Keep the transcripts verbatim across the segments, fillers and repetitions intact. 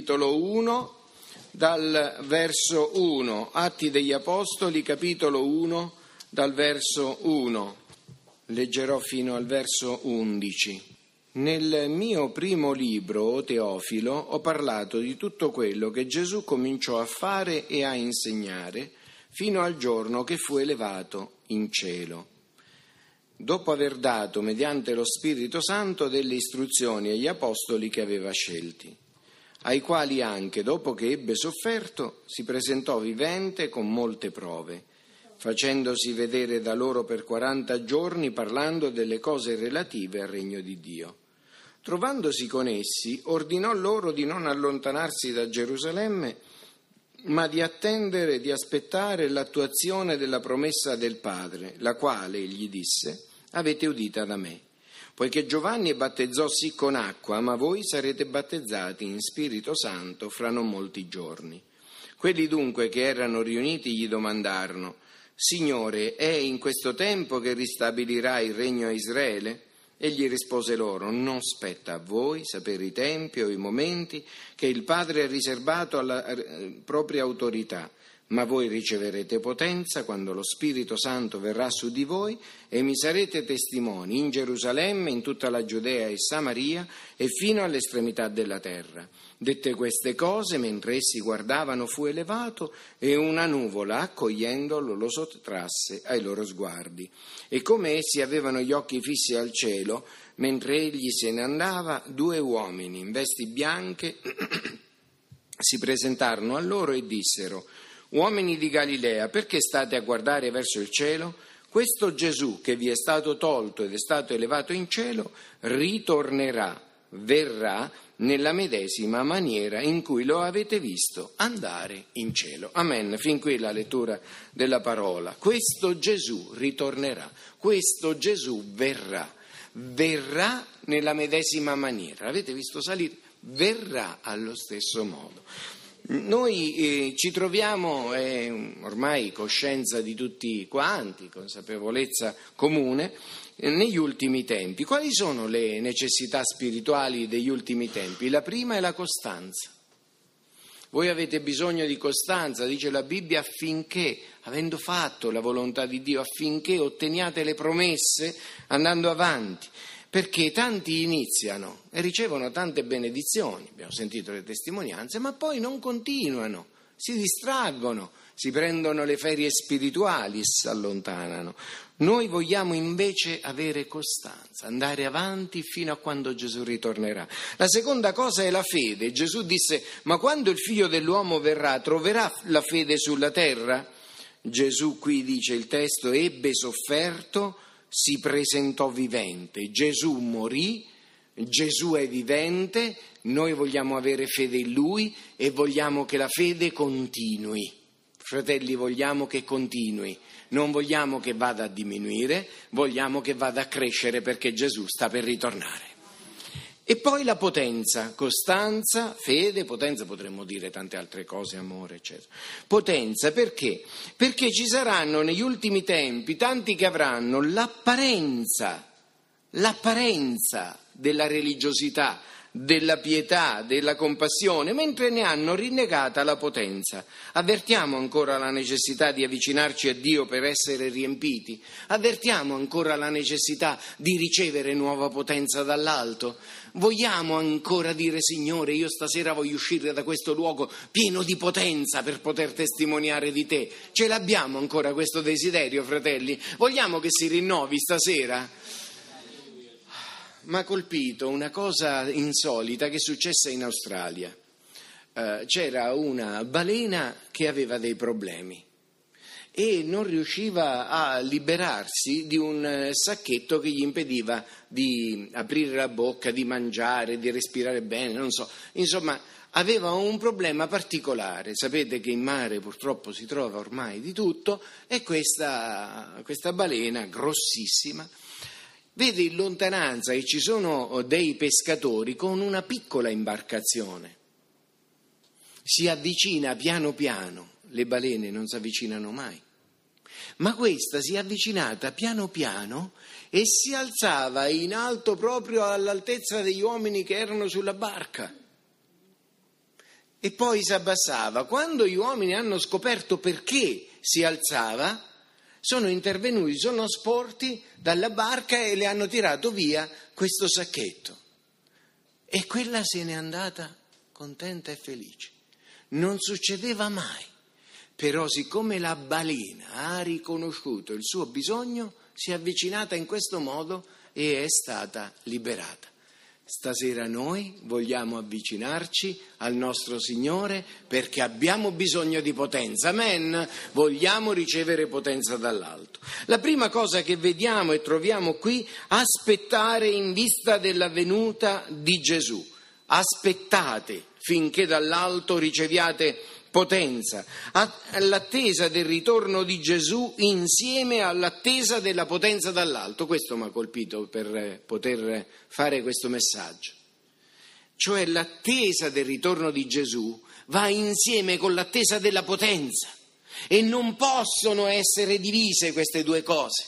capitolo uno, dal verso uno. Atti degli Apostoli, capitolo uno, dal verso uno. Leggerò fino al verso undici. Nel mio primo libro, o Teofilo, ho parlato di tutto quello che Gesù cominciò a fare e a insegnare fino al giorno che fu elevato in cielo, dopo aver dato, mediante lo Spirito Santo, delle istruzioni agli apostoli che aveva scelti, ai quali anche, dopo che ebbe sofferto, si presentò vivente con molte prove, facendosi vedere da loro per quaranta giorni, parlando delle cose relative al regno di Dio. Trovandosi con essi, ordinò loro di non allontanarsi da Gerusalemme, ma di attendere, di aspettare l'attuazione della promessa del Padre, la quale, gli disse, avete udita da me. Poiché Giovanni battezzò sì con acqua, ma voi sarete battezzati in Spirito Santo fra non molti giorni. Quelli dunque che erano riuniti gli domandarono: Signore, è in questo tempo che ristabilirà il regno a Israele? Egli rispose loro: non spetta a voi sapere i tempi o i momenti che il Padre ha riservato alla propria autorità, ma voi riceverete potenza quando lo Spirito Santo verrà su di voi e mi sarete testimoni in Gerusalemme, in tutta la Giudea e Samaria e fino all'estremità della terra. Dette queste cose, mentre essi guardavano, fu elevato e una nuvola, accogliendolo, lo sottrasse ai loro sguardi. E come essi avevano gli occhi fissi al cielo, mentre egli se ne andava, due uomini in vesti bianche si presentarono a loro e dissero: Uomini di Galilea, perché state a guardare verso il cielo? Questo Gesù che vi è stato tolto ed è stato elevato in cielo ritornerà, verrà nella medesima maniera in cui lo avete visto andare in cielo. Amen. Fin qui la lettura della parola. Questo Gesù ritornerà, questo Gesù verrà, verrà nella medesima maniera. L'avete visto salire? Verrà allo stesso modo. Noi eh, ci troviamo, è ormai coscienza di tutti quanti, consapevolezza comune, eh, negli ultimi tempi. Quali sono le necessità spirituali degli ultimi tempi? La prima è la costanza. Voi avete bisogno di costanza, dice la Bibbia, affinché, avendo fatto la volontà di Dio, affinché otteniate le promesse andando avanti. Perché tanti iniziano e ricevono tante benedizioni, abbiamo sentito le testimonianze, ma poi non continuano, si distraggono, si prendono le ferie spirituali e si allontanano. Noi vogliamo invece avere costanza, andare avanti fino a quando Gesù ritornerà. La seconda cosa è la fede. Gesù disse: ma quando il Figlio dell'uomo verrà, troverà la fede sulla terra? Gesù, qui dice il testo, ebbe sofferto, si presentò vivente. Gesù morì, Gesù è vivente, noi vogliamo avere fede in Lui e vogliamo che la fede continui. Fratelli, vogliamo che continui, non vogliamo che vada a diminuire, vogliamo che vada a crescere perché Gesù sta per ritornare. E poi la potenza, costanza, fede, potenza, potremmo dire tante altre cose, amore, eccetera. Potenza perché? Perché ci saranno negli ultimi tempi tanti che avranno l'apparenza, l'apparenza della religiosità, della pietà, della compassione, mentre ne hanno rinnegata la potenza. Avvertiamo ancora la necessità di avvicinarci a Dio per essere riempiti? Avvertiamo ancora la necessità di ricevere nuova potenza dall'alto? Vogliamo ancora dire: Signore, io stasera voglio uscire da questo luogo pieno di potenza per poter testimoniare di Te? Ce l'abbiamo ancora questo desiderio, fratelli? Vogliamo che si rinnovi stasera? Mi ha colpito una cosa insolita che è successa in Australia. Uh, c'era una balena che aveva dei problemi e non riusciva a liberarsi di un sacchetto che gli impediva di aprire la bocca, di mangiare, di respirare bene, non so. Insomma, aveva un problema particolare. Sapete che in mare purtroppo si trova ormai di tutto, e questa, questa balena grossissima vede in lontananza che ci sono dei pescatori con una piccola imbarcazione. Si avvicina piano piano, le balene non si avvicinano mai, ma questa si è avvicinata piano piano e si alzava in alto proprio all'altezza degli uomini che erano sulla barca. e poi si abbassava. Quando gli uomini hanno scoperto perché si alzava, sono intervenuti, sono sporti dalla barca e le hanno tirato via questo sacchetto. E quella se n'è andata contenta e felice. Non succedeva mai. Però siccome la balena ha riconosciuto il suo bisogno, si è avvicinata in questo modo e è stata liberata. Stasera noi vogliamo avvicinarci al nostro Signore perché abbiamo bisogno di potenza, amen? Vogliamo ricevere potenza dall'alto. La prima cosa che vediamo e troviamo qui, aspettare in vista della venuta di Gesù. Aspettate finché dall'alto riceviate potenza, all'attesa del ritorno di Gesù insieme all'attesa della potenza dall'alto. Questo mi ha colpito per poter fare questo messaggio. Cioè l'attesa del ritorno di Gesù va insieme con l'attesa della potenza e non possono essere divise queste due cose.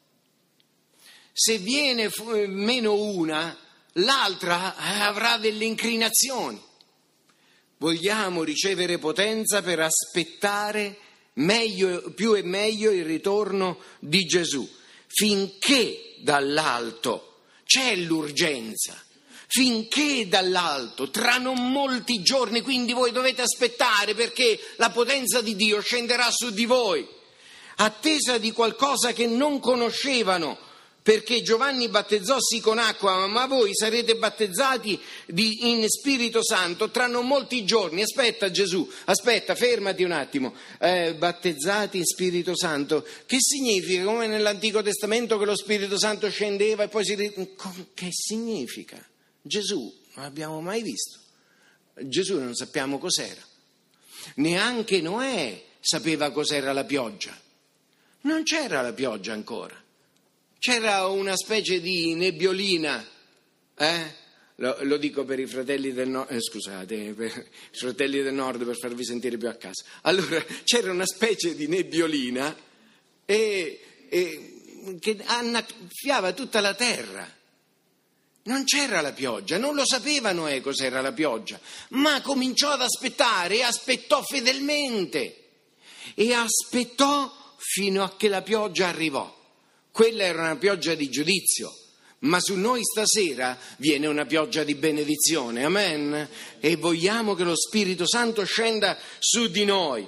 Se viene meno una, l'altra avrà delle inclinazioni. Vogliamo ricevere potenza per aspettare meglio, più e meglio il ritorno di Gesù, finché dall'alto c'è l'urgenza, finché dall'alto, tra non molti giorni, quindi voi dovete aspettare perché la potenza di Dio scenderà su di voi, attesa di qualcosa che non conoscevano. Perché Giovanni battezzò sì con acqua, ma voi sarete battezzati di, in Spirito Santo tra non molti giorni. Aspetta Gesù, aspetta, fermati un attimo. Eh, battezzati in Spirito Santo, che significa? Come nell'Antico Testamento che lo Spirito Santo scendeva e poi si... Che significa? Gesù non l'abbiamo mai visto. Gesù non sappiamo cos'era. Neanche Noè sapeva cos'era la pioggia. Non c'era la pioggia ancora. C'era una specie di nebbiolina, eh? lo, lo dico per i fratelli del nord, eh, scusate, per i fratelli del nord per farvi sentire più a casa. Allora, c'era una specie di nebbiolina e, e, che annaffiava tutta la terra. Non c'era la pioggia, non lo sapeva Noè cos'era la pioggia, ma cominciò ad aspettare e aspettò fedelmente e aspettò fino a che la pioggia arrivò. Quella era una pioggia di giudizio, ma su noi stasera viene una pioggia di benedizione, amen? E vogliamo che lo Spirito Santo scenda su di noi.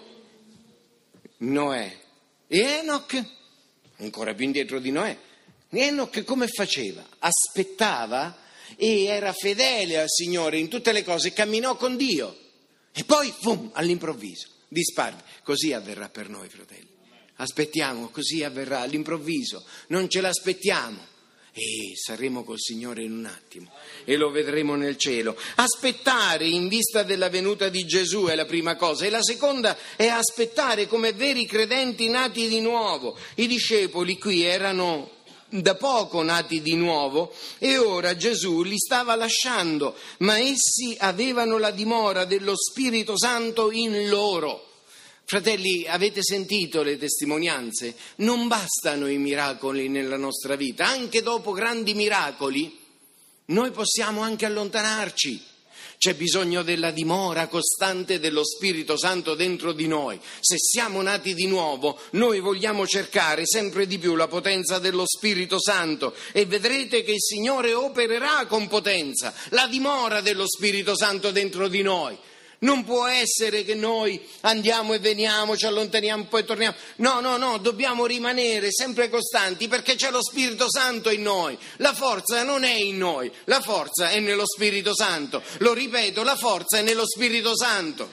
Noè e Enoch, ancora più indietro di Noè, Enoch come faceva? Aspettava e era fedele al Signore in tutte le cose, camminò con Dio e poi, boom, all'improvviso, disparve. Così avverrà per noi, fratelli. Aspettiamo, così avverrà all'improvviso, non ce l'aspettiamo e saremo col Signore in un attimo e lo vedremo nel cielo. Aspettare in vista della venuta di Gesù è la prima cosa e la seconda è aspettare come veri credenti nati di nuovo. I discepoli qui erano da poco nati di nuovo e ora Gesù li stava lasciando, ma essi avevano la dimora dello Spirito Santo in loro. Fratelli, avete sentito le testimonianze? Non bastano i miracoli nella nostra vita, anche dopo grandi miracoli noi possiamo anche allontanarci. C'è bisogno della dimora costante dello Spirito Santo dentro di noi. Se siamo nati di nuovo, noi vogliamo cercare sempre di più la potenza dello Spirito Santo e vedrete che il Signore opererà con potenza, la dimora dello Spirito Santo dentro di noi. Non può essere che noi andiamo e veniamo, ci allontaniamo, poi torniamo. No, no, no, dobbiamo rimanere sempre costanti perché c'è lo Spirito Santo in noi. La forza non è in noi, la forza è nello Spirito Santo. Lo ripeto, la forza è nello Spirito Santo.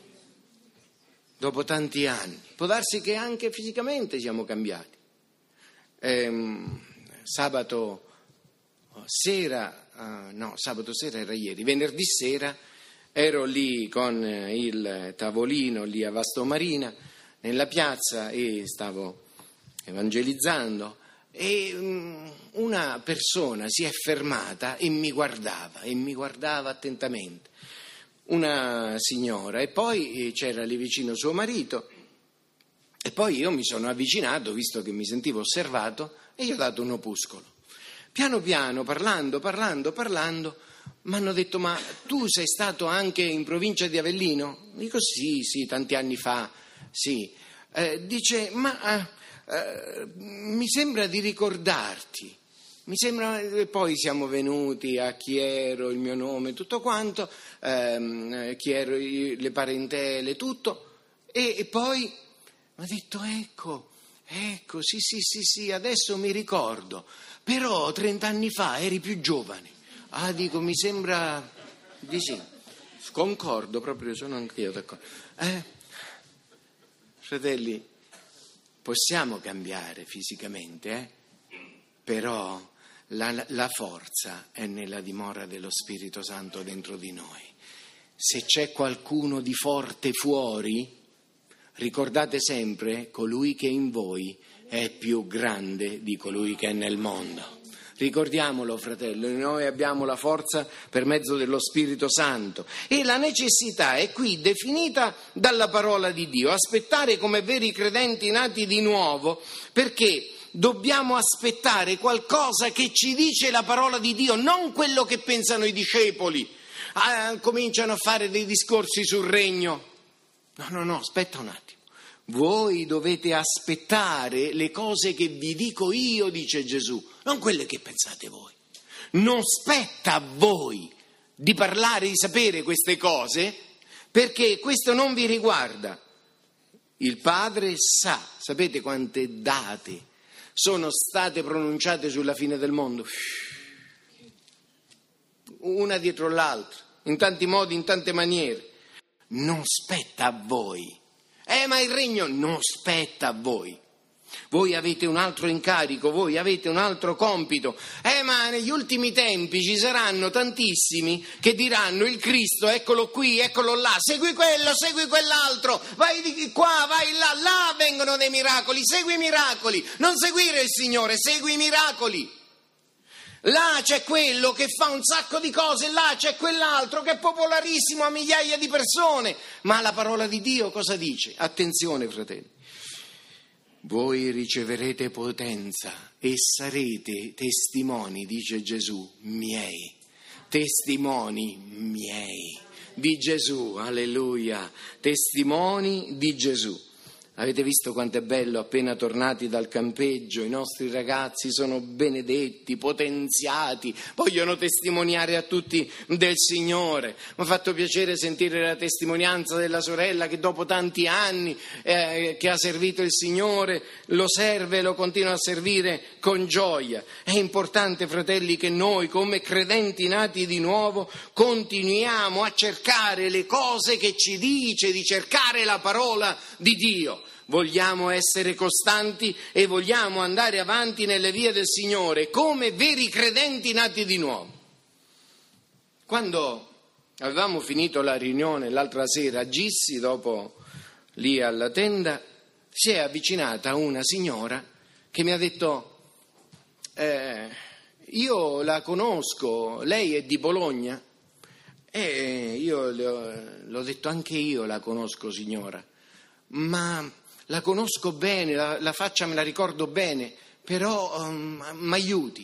Dopo tanti anni, può darsi che anche fisicamente siamo cambiati. Ehm, sabato sera, uh, no, sabato sera era ieri, venerdì sera, ero lì con il tavolino lì a Vastomarina nella piazza e stavo evangelizzando e una persona si è fermata e mi guardava e mi guardava attentamente, una signora, e poi c'era lì vicino suo marito e poi io mi sono avvicinato visto che mi sentivo osservato e gli ho dato un opuscolo. Piano piano, parlando, parlando, parlando, mi hanno detto: ma tu sei stato anche in provincia di Avellino? Dico: sì, sì, tanti anni fa, sì. Eh, dice: ma eh, eh, mi sembra di ricordarti. Mi sembra, e poi siamo venuti a chi ero, il mio nome, tutto quanto, ehm, chi ero, le parentele, tutto, e, e poi mi ha detto: ecco, ecco, sì, sì, sì, sì, adesso mi ricordo, però trent'anni fa eri più giovane. Ah, dico, mi sembra di sì, concordo, proprio sono anch'io d'accordo. Eh, fratelli, possiamo cambiare fisicamente, eh? Però La, la forza è nella dimora dello Spirito Santo dentro di noi. Se c'è qualcuno di forte fuori, ricordate sempre: colui che è in voi è più grande di colui che è nel mondo. Ricordiamolo, fratello, noi abbiamo la forza per mezzo dello Spirito Santo e la necessità è qui definita dalla parola di Dio. Aspettare come veri credenti nati di nuovo, perché dobbiamo aspettare qualcosa che ci dice la parola di Dio, non quello che pensano i discepoli. Ah, cominciano a fare dei discorsi sul regno. No, no, no, aspetta un attimo. Voi dovete aspettare le cose che vi dico io, dice Gesù, non quelle che pensate voi. Non spetta a voi di parlare, di sapere queste cose, perché questo non vi riguarda. Il Padre sa, sapete quante date sono state pronunciate sulla fine del mondo? Una dietro l'altra, in tanti modi, in tante maniere. Non spetta a voi. Eh, ma il regno non spetta a voi. Voi avete un altro incarico, voi avete un altro compito. Eh, ma negli ultimi tempi ci saranno tantissimi che diranno: il Cristo, eccolo qui, eccolo là, segui quello, segui quell'altro, vai di qua, vai là, là vengono dei miracoli, segui i miracoli. Non seguire il Signore, segui i miracoli. Là c'è quello che fa un sacco di cose, là c'è quell'altro che è popolarissimo a migliaia di persone. Ma la parola di Dio cosa dice? Attenzione, fratelli. Voi riceverete potenza e sarete testimoni, dice Gesù, miei. Testimoni miei di Gesù, alleluia. Testimoni di Gesù. Avete visto quanto è bello, appena tornati dal campeggio, i nostri ragazzi sono benedetti, potenziati, vogliono testimoniare a tutti del Signore. Mi ha fatto piacere sentire la testimonianza della sorella che dopo tanti anni eh, che ha servito il Signore, lo serve e lo continua a servire con gioia. È importante, fratelli, che noi come credenti nati di nuovo continuiamo a cercare le cose che ci dice di cercare la parola di Dio. Vogliamo essere costanti e vogliamo andare avanti nelle vie del Signore come veri credenti nati di nuovo. Quando avevamo finito la riunione l'altra sera a Gissi, dopo lì alla tenda, si è avvicinata una signora che mi ha detto: eh, io la conosco, lei è di Bologna? E io le ho, l'ho detto: anche io la conosco, signora, ma la conosco bene, la, la faccia me la ricordo bene, però um, mi aiuti.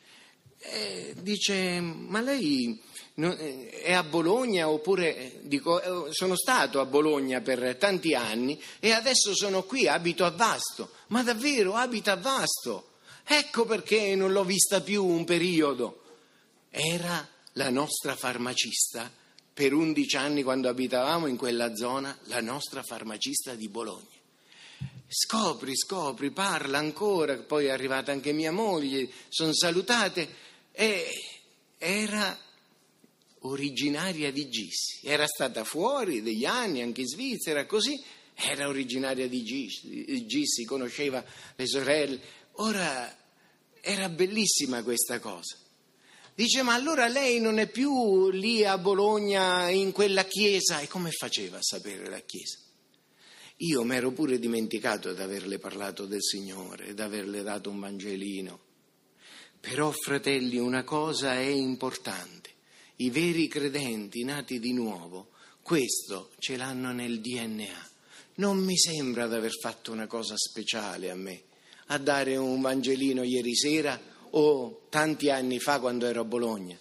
E dice: ma lei non, è a Bologna? Oppure, dico, sono stato a Bologna per tanti anni e adesso sono qui, abito a Vasto. Ma davvero abita a Vasto? Ecco perché non l'ho vista più un periodo. Era la nostra farmacista per undici anni, quando abitavamo in quella zona, la nostra farmacista di Bologna. Scopri, scopri, parla ancora, poi è arrivata anche mia moglie, sono salutate, e era originaria di Gissi, era stata fuori degli anni, anche in Svizzera, così, era originaria di Gissi, Gissi, conosceva le sorelle. Ora era bellissima questa cosa. Dice: ma allora lei non è più lì a Bologna in quella chiesa? E come faceva a sapere la chiesa? Io mi ero pure dimenticato di averle parlato del Signore, di averle dato un Vangelino. Però, fratelli, una cosa è importante: i veri credenti nati di nuovo, questo ce l'hanno nel D N A. Non mi sembra di aver fatto una cosa speciale a me, a dare un Vangelino ieri sera o tanti anni fa quando ero a Bologna.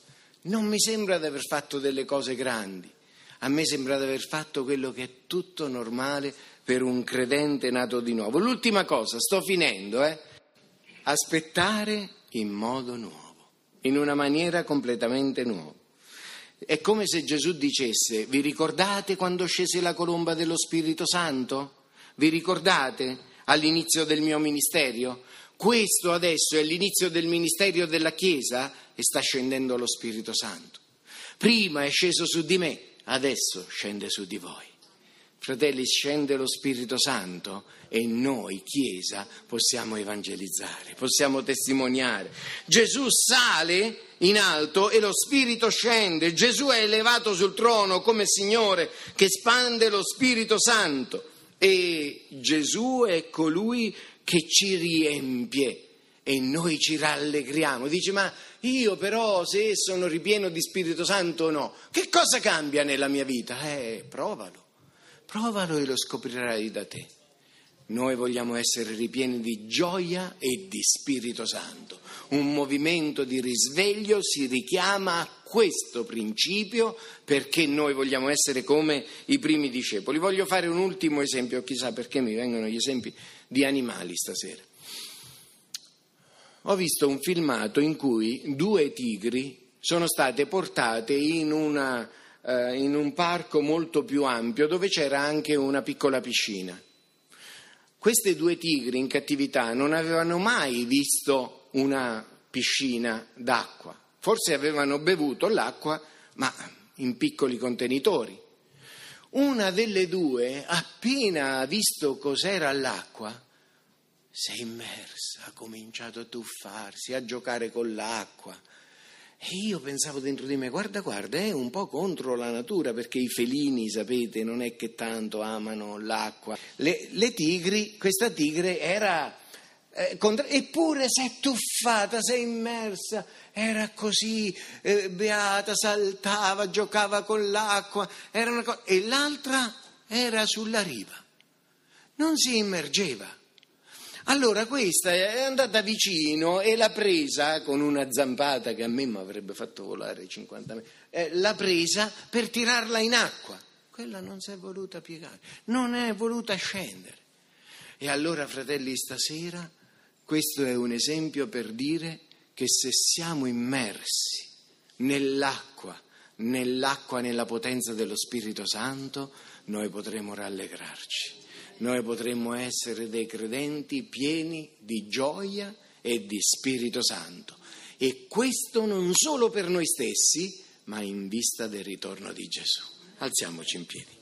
Non mi sembra di aver fatto delle cose grandi, a me sembra di aver fatto quello che è tutto normale per un credente nato di nuovo. L'ultima cosa, sto finendo, eh? Aspettare in modo nuovo, in una maniera completamente nuova. È come se Gesù dicesse: vi ricordate quando scese la colomba dello Spirito Santo? Vi ricordate all'inizio del mio ministero? Questo adesso è l'inizio del ministero della Chiesa e sta scendendo lo Spirito Santo. Prima è sceso su di me, adesso scende su di voi. Fratelli, scende lo Spirito Santo e noi, Chiesa, possiamo evangelizzare, possiamo testimoniare. Gesù sale in alto e lo Spirito scende. Gesù è elevato sul trono come Signore che spande lo Spirito Santo. E Gesù è colui che ci riempie e noi ci rallegriamo. Dice: ma io però, se sono ripieno di Spirito Santo o no, che cosa cambia nella mia vita? Eh, provalo. Provalo e lo scoprirai da te. Noi vogliamo essere ripieni di gioia e di Spirito Santo. Un movimento di risveglio si richiama a questo principio perché noi vogliamo essere come i primi discepoli. Voglio fare un ultimo esempio, chissà perché mi vengono gli esempi di animali stasera. Ho visto un filmato in cui due tigri sono state portate in una... in un parco molto più ampio dove c'era anche una piccola piscina. Queste due tigri in cattività non avevano mai visto una piscina d'acqua, forse avevano bevuto l'acqua ma in piccoli contenitori. Una delle due, appena ha visto cos'era l'acqua, si è immersa, ha cominciato a tuffarsi, a giocare con l'acqua. E io pensavo dentro di me: guarda, guarda, è un po' contro la natura, perché i felini, sapete, non è che tanto amano l'acqua. Le, le tigri, questa tigre era, eh, contra... eppure si è tuffata, si è immersa, era così eh, beata, saltava, giocava con l'acqua, era una cosa... e l'altra era sulla riva, non si immergeva. Allora questa è andata vicino e l'ha presa con una zampata che a me mi avrebbe fatto volare cinquanta metri, eh, l'ha presa per tirarla in acqua. Quella non si è voluta piegare, non è voluta scendere. E allora, fratelli, stasera questo è un esempio per dire che se siamo immersi nell'acqua, nell'acqua, nella potenza dello Spirito Santo, noi potremo rallegrarci. Noi potremmo essere dei credenti pieni di gioia e di Spirito Santo. E questo non solo per noi stessi, ma in vista del ritorno di Gesù. Alziamoci in piedi.